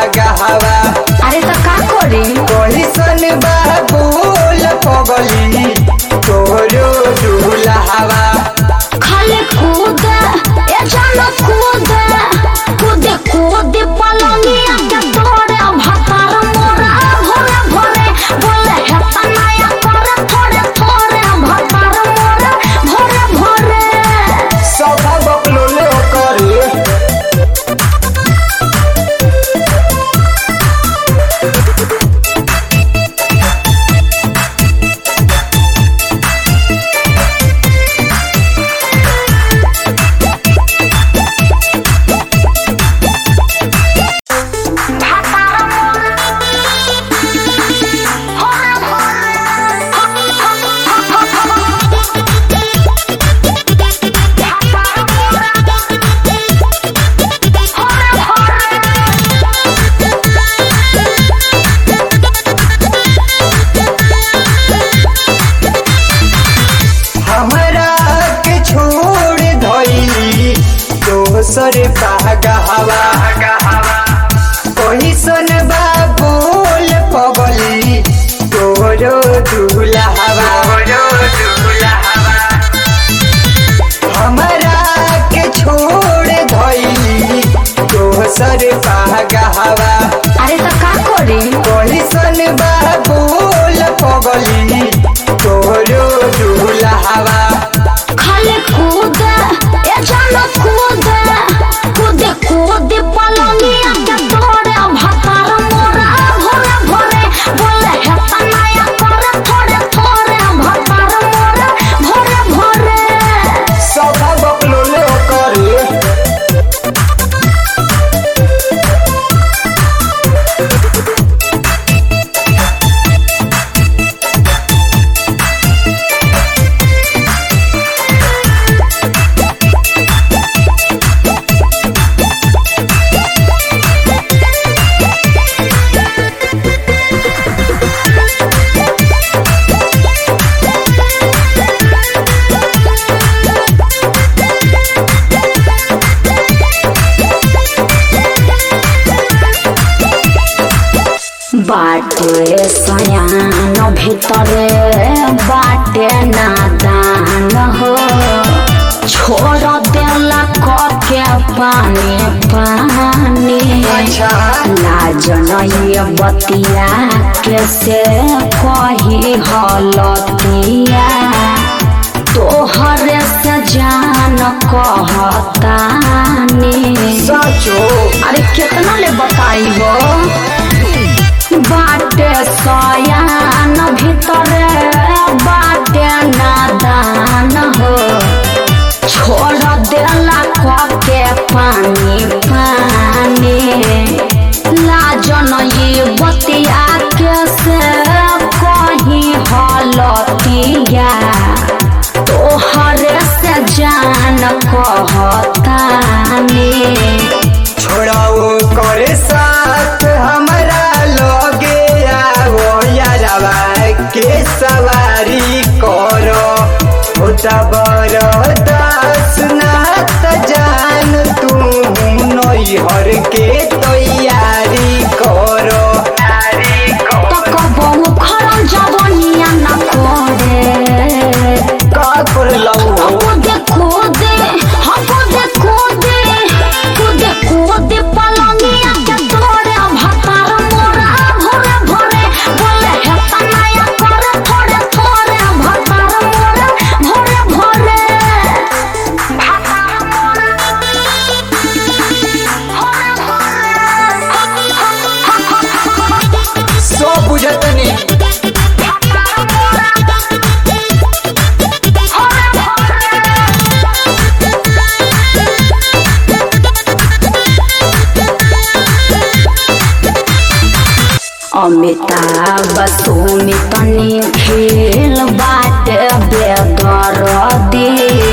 भागहवा। अरे तो का करी कैसन बाबूल पगली तोरो दुल्हवा। खाली कूद ए जानो कूद कूद कूद पलंगिया के तोरे भतार मोरा भोरे भोरे बोले हेता नया करे थोड़े थोड़े भतार मोरा भोरे भोरे सभा बकलोले करे। दोसर भागहवा। कैसन बाबूल पगली तोरो दुल्हवा। हमरा के छोड़ धइली दोसर भागहवा। अरे तो का करी कैसन बाबूल पगली तोरो दुल्हवा। खाली कूद ए जानो कूद कूद कूद पलंगिया के तोरे भतार मोरा भोरे भोरे बोले हेता नया करे थोड़े थोड़े भतार मोरा भोरे भोरे सभा बकलोले करे। बाटे सयान भीतरे बाटे नादान हो छोड़ देला के पानी पानी। अच्छा लाज नहीं बतिया कैसे कही हलतिया तोहरे से जान कहतानी। सचो अरे कितना ले बताई हो बाटे सयान भीतरे बाटे नादान हो छोड़ देला के पानी पानी। लाज नहीं बतिया कैसे कहीं हलतिया तोहरे से जान कहतानी। छोड़ाओ करे साथ हमरा लगे आओ यारवा के सवारी करो होता बरदास ना त जान तू नैहर के तैयारी करो। तो कबहू खरम जवनिया न करे का कर लऊ कूदे कूदे हम कूदे कूदे कूदे कूदे पलंगिया के तोरे भतार मोरा भोरे भोरे बोले हेता नया करे थोड़े थोड़े भतार मोरा भोरे भोरे भतार मोरा सब बुझतनी। अमिताभ सुमित निखिल बाटे बेदर्दी